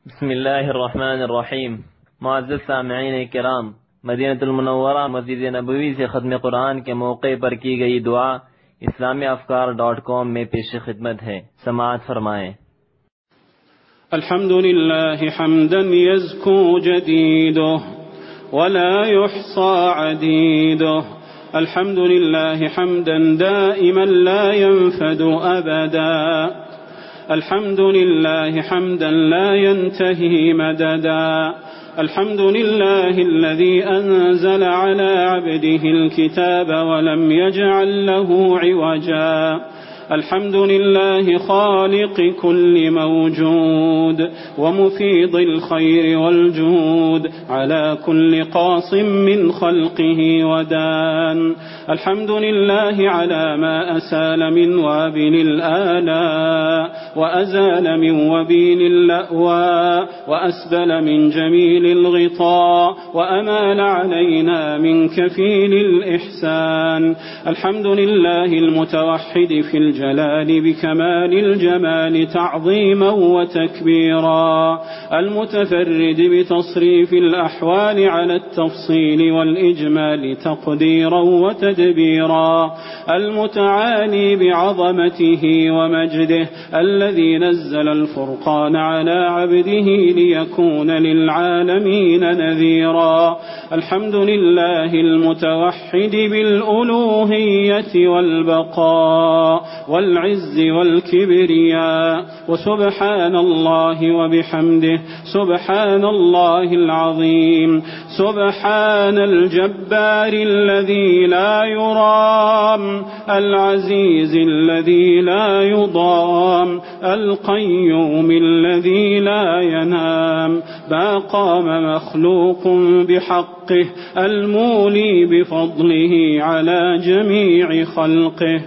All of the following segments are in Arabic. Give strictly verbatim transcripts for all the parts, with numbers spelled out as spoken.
بسم الله الرحمن الرحیم. معزز سامعین کرام، مدینہ المنورہ مسجد نبوی سے ختم قرآن کے موقع پر کی گئی دعا اسلامی افکار ڈاٹ کام میں پیش خدمت ہے، سماعت فرمائیں۔ الحمد لله حمدا يزكو جديده ولا يحصى عديده. الحمد لله حمدا دائما لا ينفد أبدا. الحمد لله حمدا لا ينتهي مددا. الحمد لله الذي أنزل على عبده الكتاب ولم يجعل له عوجا. الحمد لله خالق كل موجود ومفيض الخير والجود على كل قاص من خلقه ودان. الحمد لله على ما أسال من وابل الآلاء وأزال من وبيل اللأواء وأسبل من جميل الغطاء وأمال علينا من كفيل الإحسان. الحمد لله المتوحد في الجلال بكمال الجمال تعظيما وتكبيرا، المتفرد بتصريف الأحوال على التفصيل والإجمال تقديرا وتدبيرا، المتعالي بعظمته ومجده، الذي نزل الفرقان على عبده ليكون للعالمين نذيرا. الحمد لله المتوحد بالألوهية والبقاء والعز والكبرياء. وسبحان الله وبحمده سبحان الله العظيم. سبحان الجبار الذي لا يرام، العزيز الذي لا يضام، القيوم الذي لا ينام، ما قام مخلوق بحقه، المولي بفضله على جميع خلقه.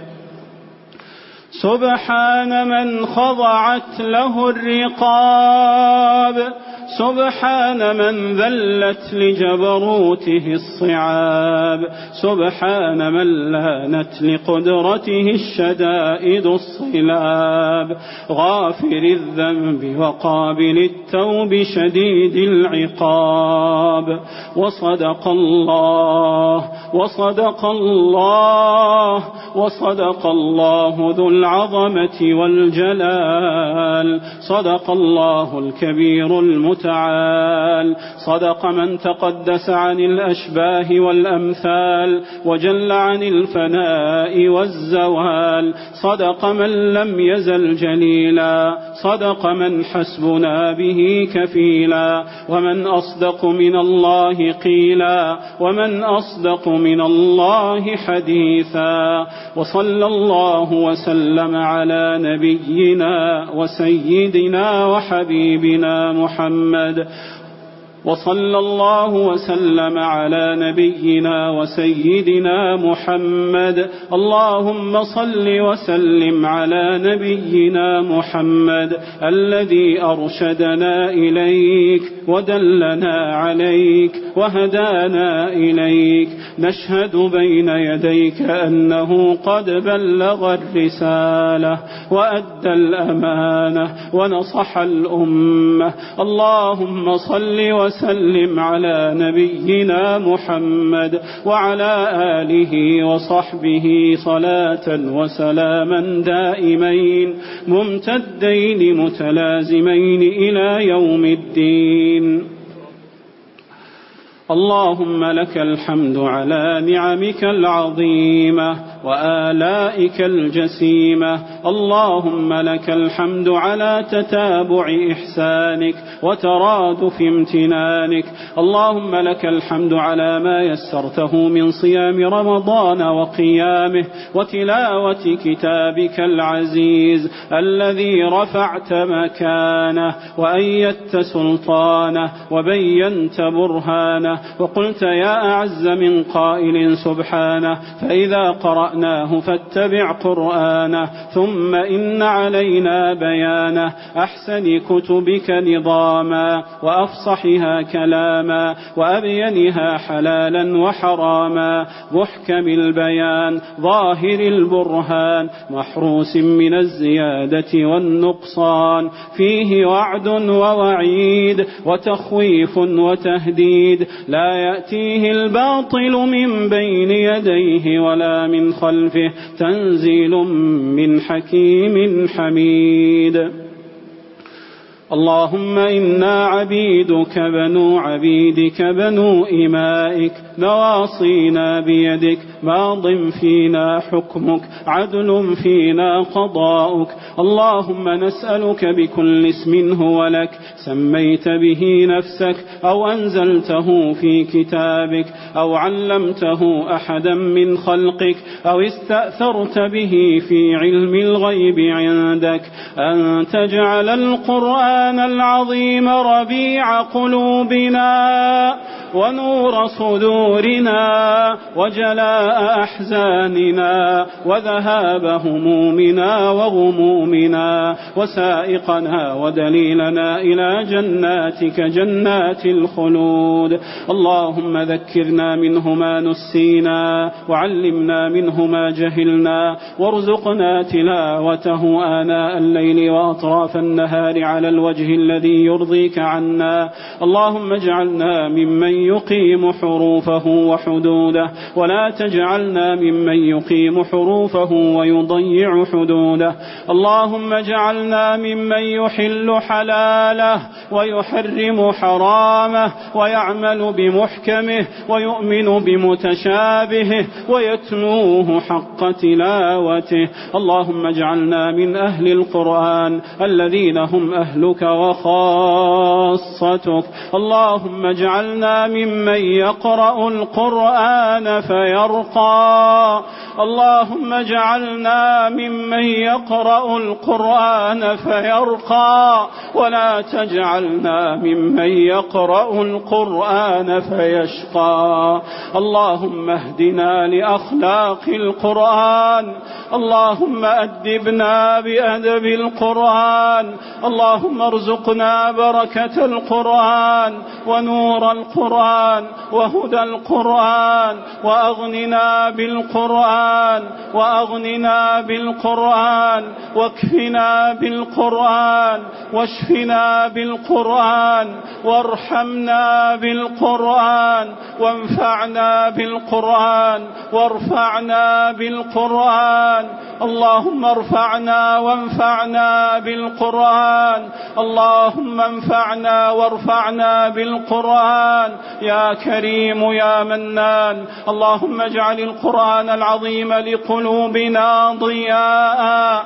سبحان من خضعت له الرقاب، سبحان من ذلت لجبروته الصعاب، سبحان من لانت لقدرته الشدائد الصلاب، غافر الذنب وقابل التوب شديد العقاب. وصدق الله وصدق الله وصدق الله ذو العظمة والجلال. صدق الله الكبير المتعال. صدق من تقدس عن الأشباه والأمثال وجل عن الفناء والزوال. صدق من لم يزل جليلا. صدق من حسبنا به كفيلا. ومن أصدق من الله قيلا، ومن أصدق من الله حديثا. وصلى الله وسلم على نبينا وسيدنا وحبيبنا محمد. وصلى الله وسلم على نبينا وسيدنا محمد. اللهم صل وسلم على نبينا محمد الذي أرشدنا إليك ودلنا عليك وهدانا إليك. نشهد بين يديك أنه قد بلغ الرسالة وأدى الأمانة ونصح الأمة. اللهم صل وسلم وسلم على نبينا محمد وعلى آله وصحبه صلاة وسلاما دائمين ممتدين متلازمين إلى يوم الدين. اللهم لك الحمد على نعمك العظيمة وآلائك الجسيمة. اللهم لك الحمد على تتابع إحسانك وترادف امتنانك. اللهم لك الحمد على ما يسرته من صيام رمضان وقيامه وتلاوة كتابك العزيز الذي رفعت مكانه وأيدت سلطانه وبينت برهانه. وقلت يا أعز من قائل سبحانه: فإذا قرأت قرأناه فاتبع قرآنه ثم إن علينا بيانه أحسن كتبك نظاما وأفصحها كلاما وأبينها حلالا وحراما محكم البيان ظاهر البرهان محروس من الزيادة والنقصان فيه وعد ووعيد وتخويف وتهديد لا يأتيه الباطل من بين يديه ولا من خلفه تنزيل من حكيم حميد. اللهم إنا عبيدك بنو عبيدك بنو إمائك نواصينا بيدك ماض فينا حكمك عدل فينا قضاؤك. اللهم نسألك بكل اسم هو لك سميت به نفسك أو أنزلته في كتابك أو علمته أحدا من خلقك أو استأثرت به في علم الغيب عندك أن تجعل القرآن العظيم ربيع قلوبنا ونور صدورنا وجلاء أحزاننا وذهاب همومنا وغمومنا وسائقنا ودليلنا إلى جناتك جنات الخلود. اللهم ذكرنا منه ما نسينا وعلمنا منه ما جهلنا وارزقنا تلاوته آناء الليل وأطراف النهار على الوجه الذي يرضيك عنا. اللهم اجعلنا ممن يقيم حروفه وحدوده ولا تجعلنا ممن يقيم حروفه ويضيع حدوده. اللهم اجعلنا ممن يحل حلاله ويحرم حرامه ويعمل بمحكمه ويؤمن بمتشابهه ويتلوه حق تلاوته. اللهم اجعلنا من أهل القرآن الذين هم أهلك وخاصتك. اللهم اجعلنا ممن يقرأ القرآن فيرقى. اللهم اجعلنا ممن يقرأ القرآن فيرقى ولا تجعلنا ممن يقرأ القرآن فيشقى. اللهم اهدنا لأخلاق القرآن. اللهم أدبنا بأدب القرآن. اللهم ارزقنا بركة القرآن ونور القرآن وهدى القرآن وأغننا بالقرآن وأغننا بالقرآن واكفنا بالقرآن واشفنا بالقرآن وارحمنا بالقرآن وانفعنا بالقرآن وارفعنا بالقرآن. اللهم ارفعنا وانفعنا بالقرآن. اللهم انفعنا وارفعنا بالقرآن يا كريم يا منان. اللهم اجعل القرآن العظيم لقلوبنا ضياء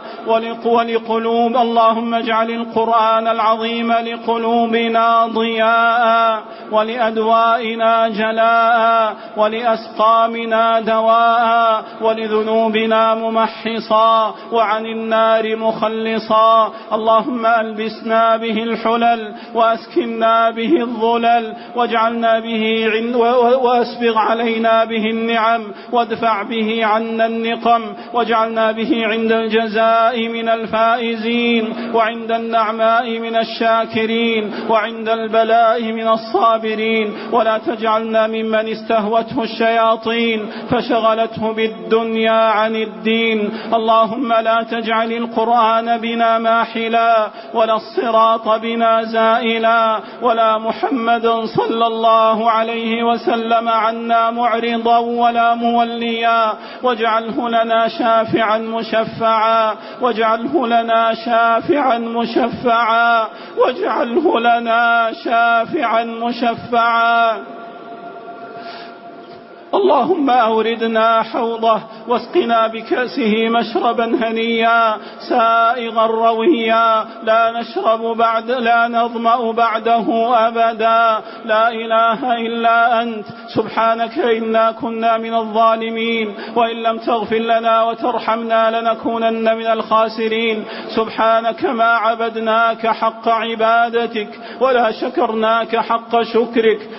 ولقلوب اللهم اجعل القرآن العظيم لقلوبنا ضياء ولأدوائنا جلاء ولأسقامنا دواء ولذنوبنا ممحصا وعن النار مخلصا. اللهم ألبسنا به الحلل وأسكننا به الظلل واجعلنا به عند وأسبغ علينا به النعم وادفع به عنا النقم واجعلنا به عند الجزاء من الفائزين وعند النعماء من الشاكرين وعند البلاء من الصابرين. ولا تجعلنا ممن استهوته الشياطين فشغلته بالدنيا عن الدين. اللهم لا تجعل القرآن بنا ماحلا ولا الصراط بنا زائلا ولا محمدا صلى الله عليه وسلم عنا معرضا ولا موليا. واجعله لنا شافعا مشفعا واجعله لنا شافعا مشفعا واجعله لنا شافعا مشفعا. اللهم أوردنا حوضه واسقنا بكأسه مشربا هنيا سائغا رويا لا نشرب بعد لا نظمأ بعده أبدا. لا إله إلا أنت سبحانك إنا كنا من الظالمين وإن لم تغفر لنا وترحمنا لنكونن من الخاسرين. سبحانك ما عبدناك حق عبادتك ولا شكرناك حق شكرك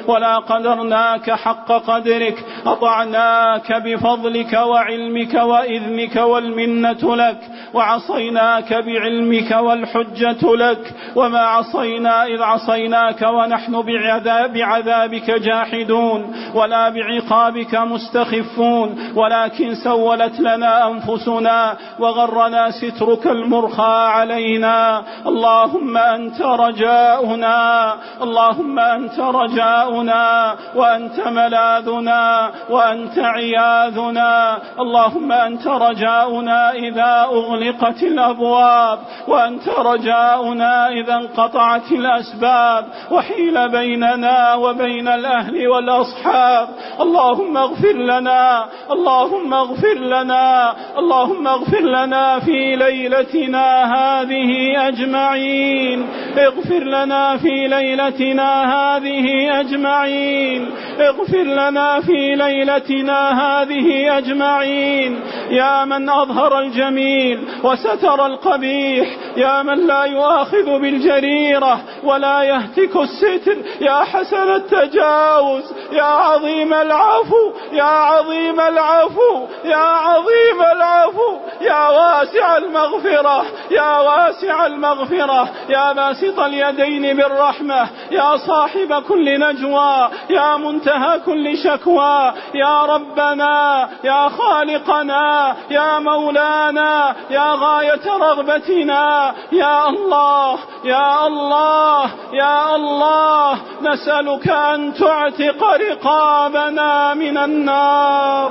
ولا قدرناك حق قدرك، أطعناك بفضلك وعلمك وإذنك والمنة لك، وعصيناك بعلمك والحجة لك، وما عصينا إذ عصيناك ونحن بعذابك جاحدون ولا بعقابك مستخفون، ولكن سولت لنا أنفسنا وغرنا سترك المرخى علينا. اللهم أنت رجاؤنا، اللهم أنت رجاؤنا وأنت ملاذنا وأنت عياذنا. اللهم أنت رجاؤنا إذا أغلقت الأبواب، وأنت رجاؤنا إذا انقطعت الأسباب وحيل بيننا وبين الأهل والأصحاب. اللهم اغفر لنا، اللهم اغفر لنا، اللهم اغفر لنا في ليلتنا هذه أجمعين، اغفر لنا في ليلتنا هذه أجمعين، اغفر لنا في ليلتنا هذه أجمعين. يا من أظهر الجميل وستر القبيح، يا من لا يؤاخذ بالجريرة ولا يهتك الستر، يا حسن التجاوز، يا عظيم العفو، يا عظيم العفو، يا عظيم العفو، يا واسع المغفرة، يا واسع المغفرة، يا باسط اليدين بالرحمة، يا صاحب كل نجوى، يا منتهى كل شكوى، يا ربنا، يا خالقنا، يا مولانا، يا غاية رغبتنا، يا الله، يا الله، يا الله، نسألك أن تعتق رقابنا من النار.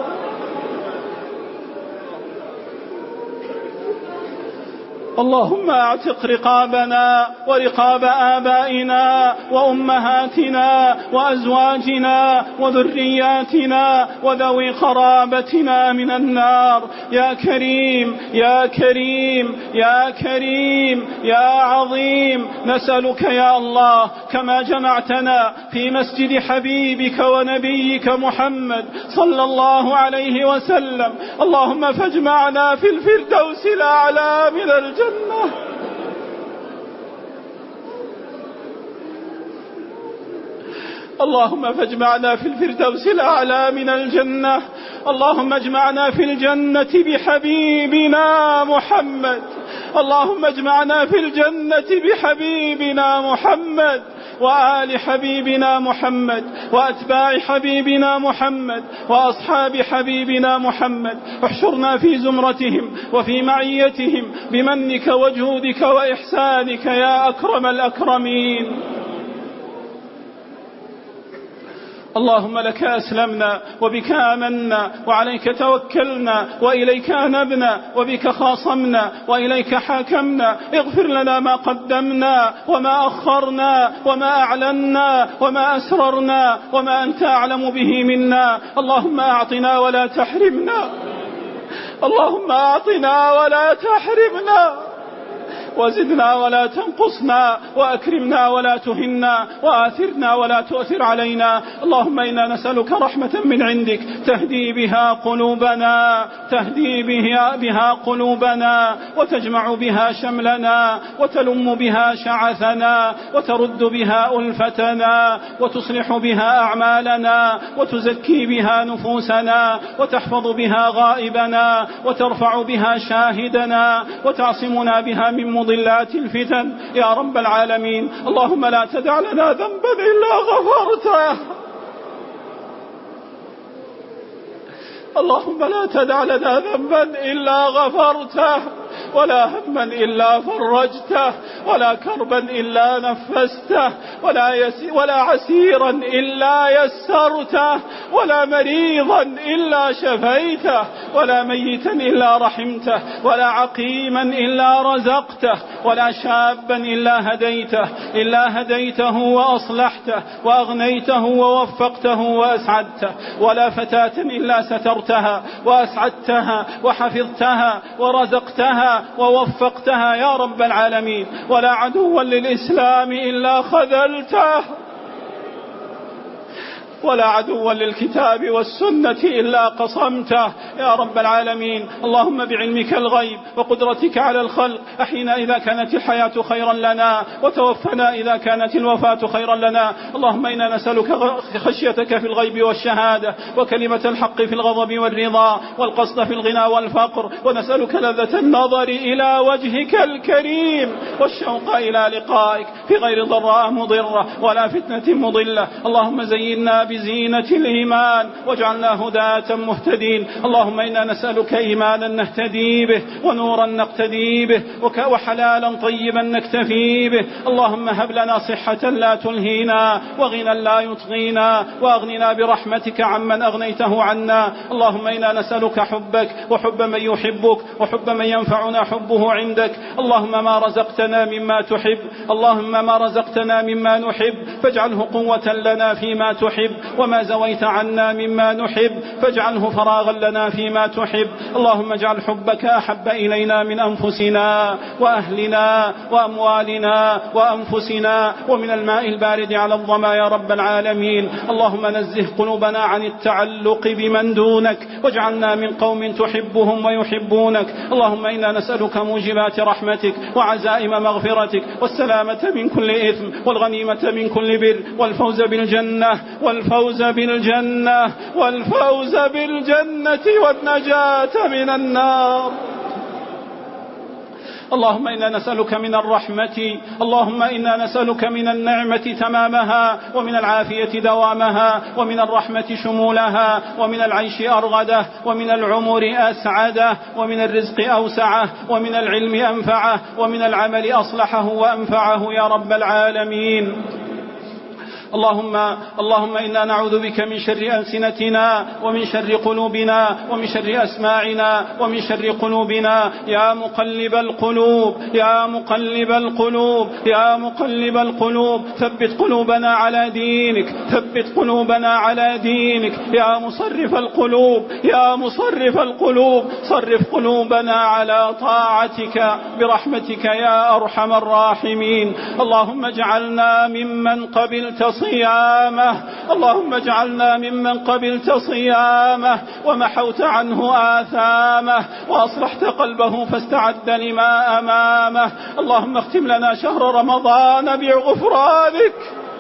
اللهم اعتق رقابنا ورقاب آبائنا وأمهاتنا وأزواجنا وذرياتنا وذوي قرابتنا من النار. يا كريم، يا كريم، يا كريم، يا عظيم، نسألك يا الله كما جمعتنا في مسجد حبيبك ونبيك محمد صلى الله عليه وسلم، اللهم فاجمعنا في الفردوس الأعلى من الجنة. اللهم فاجمعنا في الفردوس الأعلى من الجنة. اللهم اجمعنا في الجنة بحبيبنا محمد، اللهم اجمعنا في الجنة بحبيبنا محمد وآل حبيبنا محمد وأتباع حبيبنا محمد وأصحاب حبيبنا محمد. احشرنا في زمرتهم وفي معيتهم بمنك وجودك وإحسانك يا أكرم الأكرمين. اللهم لك أسلمنا وبك آمنا وعليك توكلنا وإليك أنبنا وبك خاصمنا وإليك حاكمنا. اغفر لنا ما قدمنا وما أخرنا وما أعلنا وما أسررنا وما أنت أعلم به منا. اللهم أعطنا ولا تحرمنا، اللهم أعطنا ولا تحرمنا، وزدنا ولا تنقصنا، وأكرمنا ولا تهنا، وآثرنا ولا تؤثر علينا. اللهم إنا نسألك رحمة من عندك تهدي بها قلوبنا، تهدي بها, بها قلوبنا وتجمع بها شملنا وتلم بها شعثنا وترد بها ألفتنا وتصلح بها أعمالنا وتزكي بها نفوسنا وتحفظ بها غائبنا وترفع بها شاهدنا وتعصمنا بها من مضلات الفتن يا رب العالمين. اللهم لا تدع لنا ذنبا إلا غفرته، اللهم لا تدع لنا ذنبا إلا غفرته، ولا هما إلا فرجته، ولا كربا إلا نفسته، ولا, يسي ولا عسيرا إلا يسرته، ولا مريضا إلا شفيته، ولا ميتا إلا رحمته، ولا عقيما إلا رزقته، ولا شابا إلا هديته إلا هديته وأصلحته وأغنيته ووفقته وأسعدته، ولا فتاة إلا سترتها وأسعدتها وحفظتها ورزقتها ووفقتها يا رب العالمين، ولا عدوا للإسلام إلا خذلته. ولا عدوا للكتاب والسنة إلا قصمته يا رب العالمين. اللهم بعلمك الغيب وقدرتك على الخلق أحينا إذا كانت الحياة خيرا لنا وتوفنا إذا كانت الوفاة خيرا لنا. اللهم إنا نسألك خشيتك في الغيب والشهادة وكلمة الحق في الغضب والرضا والقصد في الغنى والفقر، ونسألك لذة النظر إلى وجهك الكريم والشوق إلى لقائك في غير ضراء مضرة ولا فتنة مضلة. اللهم زينا بزينة الإيمان واجعلنا هداة مهتدين. اللهم إنا نسألك إيمانا نهتدي به ونورا نقتدي به وحلالا طيبا نكتفي به. اللهم هب لنا صحة لا تلهينا وغنى لا يطغينا وأغننا برحمتك عمن أغنيته عنا. اللهم إنا نسألك حبك وحب من يحبك وحب من ينفعنا حبه عندك. اللهم ما رزقتنا مما تحب اللهم ما رزقتنا مما نحب فاجعله قوة لنا فيما تحب، وما زويت عنا مما نحب فاجعله فراغا لنا فيما تحب. اللهم اجعل حبك أحب إلينا من أنفسنا وأهلنا وأموالنا وأنفسنا ومن الماء البارد على الظما يا رب العالمين. اللهم نزه قلوبنا عن التعلق بمن دونك واجعلنا من قوم تحبهم ويحبونك. اللهم إنا نسألك موجبات رحمتك وعزائم مغفرتك والسلامة من كل إثم والغنيمة من كل بر والفوز بالجنة والفوز بالجنة والفوز بالجنة والنجاة من النار. اللهم إنا نسألك من الرحمة اللهم إنا نسألك من النعمة تمامها ومن العافية دوامها ومن الرحمة شمولها ومن العيش أرغده ومن العمر أسعده ومن الرزق أوسعه ومن العلم أنفعه ومن العمل أصلحه وأنفعه يا رب العالمين. اللهم اللهم إنا نعوذ بك من شر ألسنتنا ومن شر قلوبنا ومن شر أسماعنا ومن شر قلوبنا يا مقلب القلوب يا مقلب القلوب يا مقلب القلوب ثبت قلوبنا على دينك ثبت قلوبنا على دينك يا مصرف القلوب يا مصرف القلوب صرف قلوبنا على طاعتك برحمتك يا أرحم الراحمين. اللهم اجعلنا ممن قبلت صيامه اللهم اجعلنا ممن قبلت صيامه ومحوت عنه آثامه وأصلحت قلبه فاستعد لما أمامه. اللهم اختم لنا شهر رمضان بغفرانك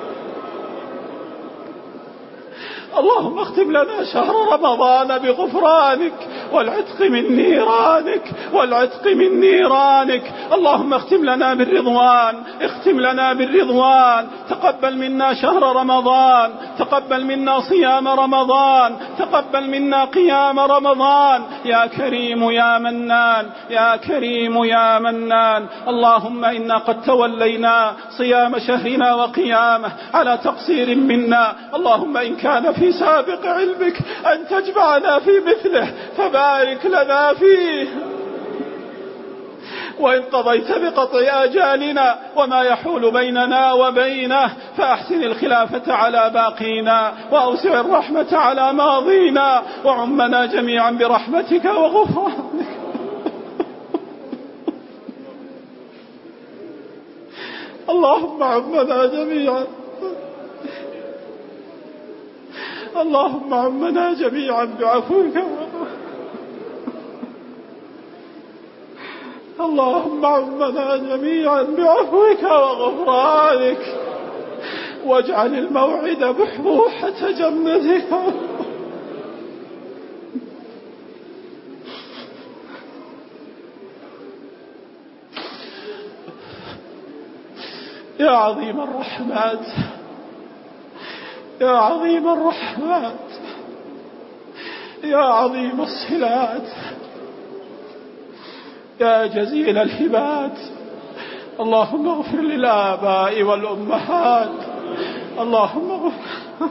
اللهم اختم لنا شهر رمضان بغفرانك والعتق من نيرانك والعتق من نيرانك. اللهم اختم لنا بالرضوان اختم لنا بالرضوان. تقبل منا شهر رمضان تقبل منا صيام رمضان تقبل منا قيام رمضان يا كريم يا منان يا كريم يا منان. اللهم إنا قد تولينا صيام شهرنا وقيامه على تقصير منا. اللهم إن كان في في سابق علمك أن تجمعنا في مثله فبارك لنا فيه، وإن قضيت بقطع آجالنا وما يحول بيننا وبينه فأحسن الخلافة على باقينا وأوسع الرحمة على ماضينا وعمنا جميعا برحمتك وغفرانك. اللهم عمنا جميعا اللهم عمنا جميعا بعفوك اللهم عمنا جميعا بعفوك وغفرانك واجعل الموعد بحبوحة جنتك. يا عظيم الرحمات يا عظيم الرحمات يا عظيم الصلات يا جزيل الهبات. اللهم اغفر للآباء والأمهات اللهم اغفر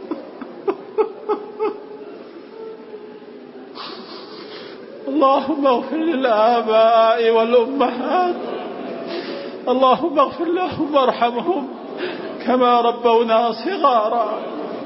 اللهم اغفر للآباء والأمهات اللهم اغفر لهم وارحمهم كما ربونا صغارا.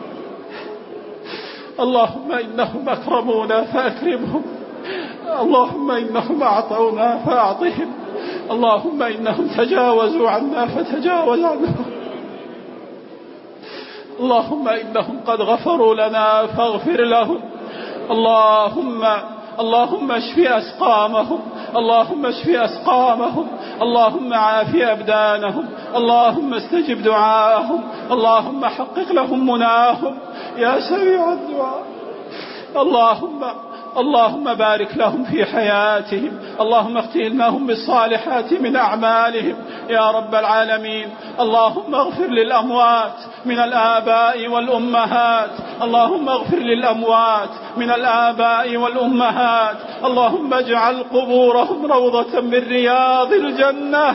اللهم إنهم أكرمونا فأكرمهم اللهم إنهم أعطونا فأعطهم اللهم إنهم تجاوزوا عنا فتجاوز عنهم اللهم إنهم قد غفروا لنا فاغفر لهم. اللهم اللهم اشف أسقامهم، اللهم اشف أسقامهم، اللهم عاف أبدانهم، اللهم استجب دعاءهم، اللهم حقق لهم مناهم يا سميع الدعاء. اللهم اللهم بارك لهم في حياتهم، اللهم اختم لهم بالصالحات من أعمالهم يا رب العالمين. اللهم اغفر للأموات من الآباء والأمهات، اللهم اغفر للأموات من الآباء والأمهات، اللهم اجعل قبورهم روضة من رياض الجنة،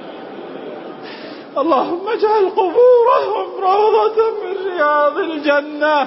اللهم اجعل قبورهم روضة من رياض الجنة،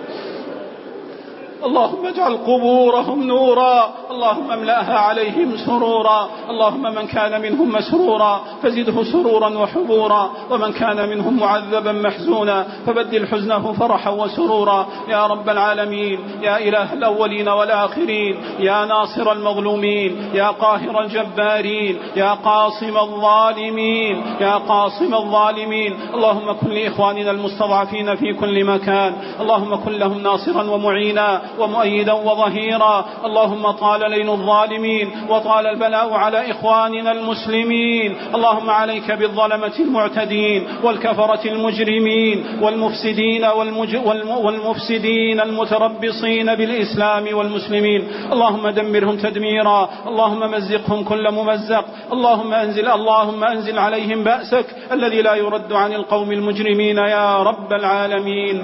اللهم اجعل قبورهم نورا، اللهم املأها عليهم سرورا. اللهم من كان منهم مسرورا فزده سرورا وحبورا، ومن كان منهم معذبا محزونا فبدل حزنه فرحا وسرورا يا رب العالمين. يا إله الأولين والآخرين، يا ناصر المظلومين، يا قاهر الجبارين، يا قاصم الظالمين، يا قاصم الظالمين. اللهم كن لإخواننا المستضعفين في كل مكان، اللهم كن لهم ناصرا ومعينا ومؤيدا وظهيرا. اللهم طال ليل الظالمين وطال البلاء على إخواننا المسلمين. اللهم عليك بالظلمة المعتدين والكفرة المجرمين والمفسدين والمج... والم... والمفسدين المتربصين بالإسلام والمسلمين. اللهم دمرهم تدميرا، اللهم مزقهم كل ممزق، اللهم أنزل اللهم أنزل عليهم بأسك الذي لا يرد عن القوم المجرمين يا رب العالمين.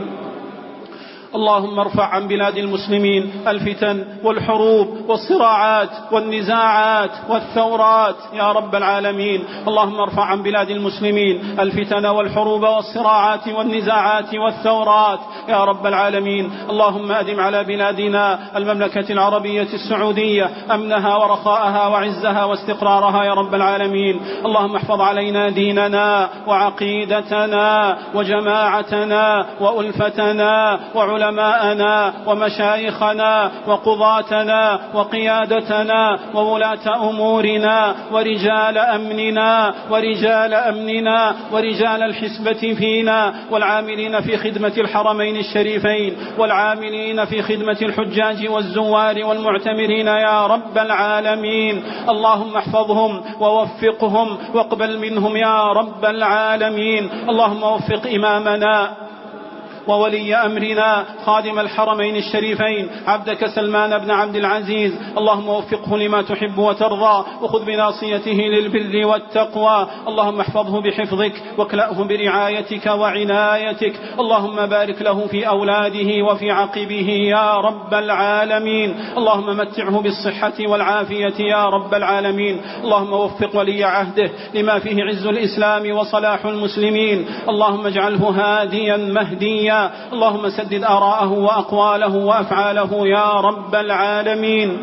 اللهم ارفع عن بلاد المسلمين الفتن والحروب والصراعات والنزاعات والثورات يا رب العالمين. اللهم ارفع عن بلاد المسلمين الفتن والحروب والصراعات والنزاعات والثورات يا رب العالمين. اللهم أدم على بلادنا المملكة العربية السعودية أمنها ورخاءها وعزها واستقرارها يا رب العالمين. اللهم احفظ علينا ديننا وعقيدتنا وجماعتنا وألفتنا وعلماءنا علماءنا ومشايخنا وقضاتنا وقيادتنا وولاة أمورنا ورجال أمننا ورجال أمننا ورجال الحسبة فينا، والعاملين في خدمة الحرمين الشريفين، والعاملين في خدمة الحجاج والزوار والمعتمرين يا رب العالمين. اللهم احفظهم ووفقهم واقبل منهم يا رب العالمين. اللهم وفق إمامنا وولي أمرنا خادم الحرمين الشريفين عبدك سلمان بن عبد العزيز، اللهم وفقه لما تحب وترضى، وخذ بناصيته للبر والتقوى. اللهم احفظه بحفظك واكلأه برعايتك وعنايتك. اللهم بارك له في أولاده وفي عقبه يا رب العالمين. اللهم متعه بالصحة والعافية يا رب العالمين. اللهم وفق ولي عهده لما فيه عز الإسلام وصلاح المسلمين. اللهم اجعله هاديا مهديا، اللهم سدد آراءه وأقواله وأفعاله يا رب العالمين.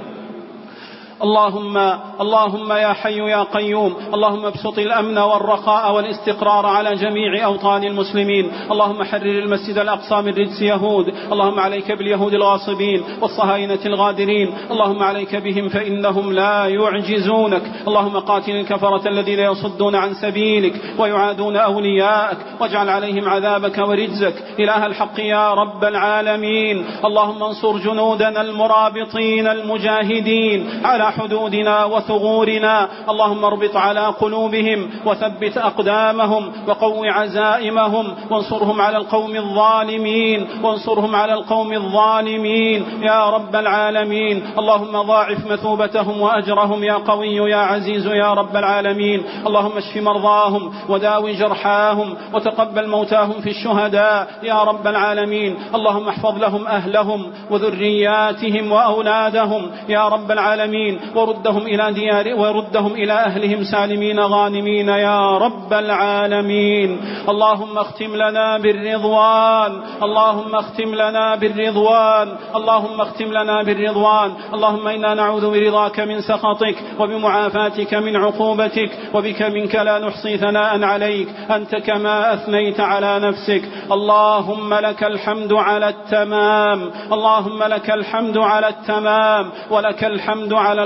اللهم اللهم يا حي يا قيوم، اللهم ابسط الأمن والرخاء والاستقرار على جميع أوطان المسلمين. اللهم حرر المسجد الأقصى من رجس يهود، اللهم عليك باليهود الغاصبين والصهاينة الغادرين، اللهم عليك بهم فإنهم لا يعجزونك. اللهم قاتل الكفرة الذين يصدون عن سبيلك ويعادون أولياءك، واجعل عليهم عذابك ورجزك إله الحق يا رب العالمين. اللهم انصر جنودنا المرابطين المجاهدين على حدودنا وثغورنا، اللهم اربط على قلوبهم وثبت أقدامهم وقو عزائمهم، وانصرهم على القوم الظالمين وانصرهم على القوم الظالمين يا رب العالمين. اللهم ضاعف مثوبتهم وأجرهم يا قوي يا عزيز يا رب العالمين. اللهم اشف مرضاهم وداوي جرحاهم وتقبل موتاهم في الشهداء يا رب العالمين. اللهم احفظ لهم أهلهم وذرياتهم وأولادهم يا رب العالمين، وردهم إلى ديار وردهم إلى أهلهم سالمين غانمين يا رب العالمين. اللهم اختم لنا بالرضوان، اللهم اختم لنا بالرضوان، اللهم اختم لنا بالرضوان. اللهم إنا نعوذ برضاك من سخطك وبمعافاتك من عقوبتك، وبك منك لا نحصي ثناء عليك أنت كما أثنيت على نفسك. اللهم لك الحمد على التمام، اللهم لك الحمد على التمام، ولك الحمد على الخير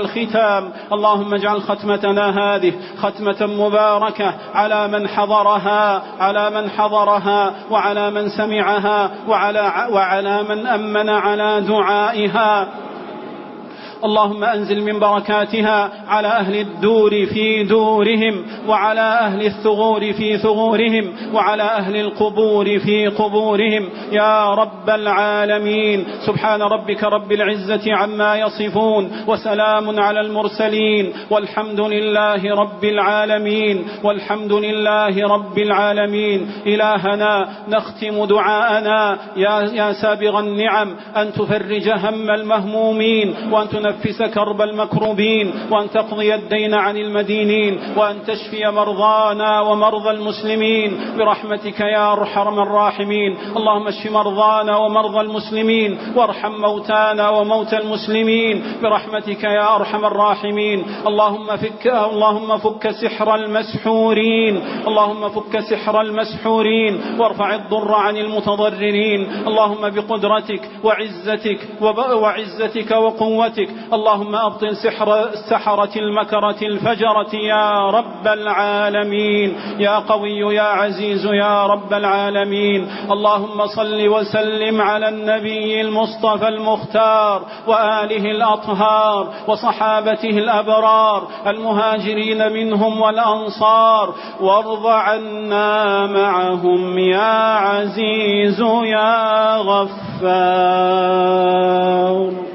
الختام. اللهم اجعل ختمتنا هذه ختمة مباركة على من حضرها على من حضرها وعلى من سمعها وعلى, وعلى من أمن على دعائها. اللهم أنزل من بركاتها على أهل الدور في دورهم، وعلى أهل الثغور في ثغورهم، وعلى أهل القبور في قبورهم يا رب العالمين. سبحان ربك رب العزة عما يصفون، وسلام على المرسلين، والحمد لله رب العالمين والحمد لله رب العالمين. إلهنا نختم دعاءنا يا, يا سابغ النعم أن تفرج هم المهمومين، وأن تنفس كرب المكروبين، وأن تقضي الدين عن المدينين، وأن تشفي مرضانا ومرضى المسلمين برحمتك يا أرحم الراحمين. اللهم اشف مرضانا ومرضى المسلمين، وارحم موتانا وموتى المسلمين برحمتك يا أرحم الراحمين. اللهم فك اللهم فك سحر المسحورين اللهم فك سحر المسحورين وارفع الضر عن المتضررين. اللهم بقدرتك وعزتك وعزتك وقوتك اللهم أبطل سحر السحرة المكرة الفجرة يا رب العالمين. يا قوي يا عزيز يا رب العالمين. اللهم صل وسلم على النبي المصطفى المختار وآله الأطهار وصحابته الأبرار المهاجرين منهم والأنصار، وارض عنا معهم يا عزيز يا غفار.